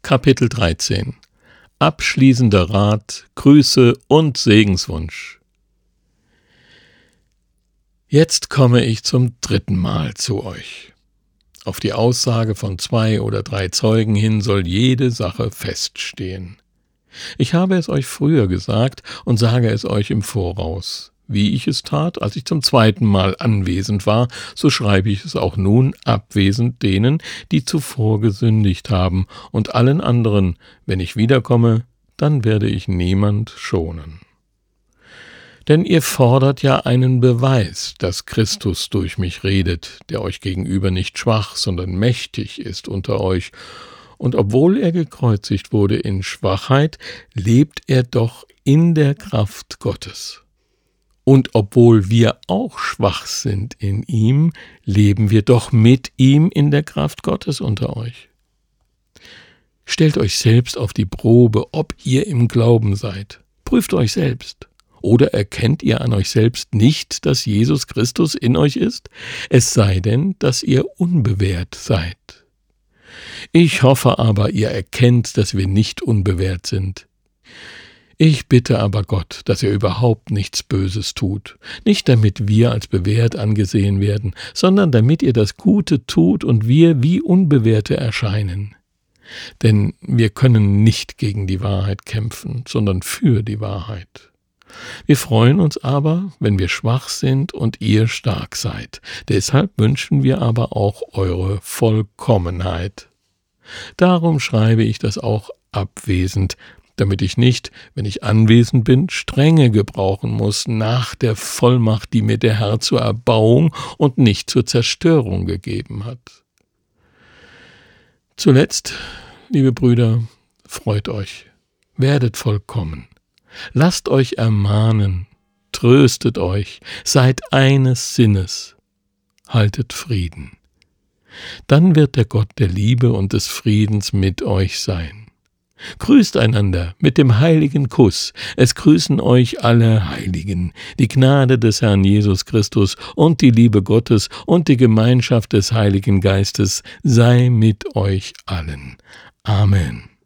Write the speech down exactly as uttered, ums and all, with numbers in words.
Kapitel dreizehn. Abschließender Rat, Grüße und Segenswunsch. Jetzt komme ich zum dritten Mal zu euch. Auf die Aussage von zwei oder drei Zeugen hin soll jede Sache feststehen. Ich habe es euch früher gesagt und sage es euch im Voraus. Wie ich es tat, als ich zum zweiten Mal anwesend war, so schreibe ich es auch nun abwesend denen, die zuvor gesündigt haben, und allen anderen, wenn ich wiederkomme, dann werde ich niemand schonen. Denn ihr fordert ja einen Beweis, dass Christus durch mich redet, der euch gegenüber nicht schwach, sondern mächtig ist unter euch. Und obwohl er gekreuzigt wurde in Schwachheit, lebt er doch in der Kraft Gottes. Und obwohl wir auch schwach sind in ihm, leben wir doch mit ihm in der Kraft Gottes unter euch. Stellt euch selbst auf die Probe, ob ihr im Glauben seid. Prüft euch selbst. Oder erkennt ihr an euch selbst nicht, dass Jesus Christus in euch ist? Es sei denn, dass ihr unbewehrt seid. Ich hoffe aber, ihr erkennt, dass wir nicht unbewehrt sind. Ich bitte aber Gott, dass er überhaupt nichts Böses tut, nicht damit wir als bewährt angesehen werden, sondern damit ihr das Gute tut und wir wie Unbewährte erscheinen. Denn wir können nicht gegen die Wahrheit kämpfen, sondern für die Wahrheit. Wir freuen uns aber, wenn wir schwach sind und ihr stark seid. Deshalb wünschen wir aber auch eure Vollkommenheit. Darum schreibe ich das auch abwesend, damit ich nicht, wenn ich anwesend bin, Strenge gebrauchen muss nach der Vollmacht, die mir der Herr zur Erbauung und nicht zur Zerstörung gegeben hat. Zuletzt, liebe Brüder, freut euch, werdet vollkommen, lasst euch ermahnen, tröstet euch, seid eines Sinnes, haltet Frieden. Dann wird der Gott der Liebe und des Friedens mit euch sein. Grüßt einander mit dem heiligen Kuss. Es grüßen euch alle Heiligen. Die Gnade des Herrn Jesus Christus und die Liebe Gottes und die Gemeinschaft des Heiligen Geistes sei mit euch allen. Amen.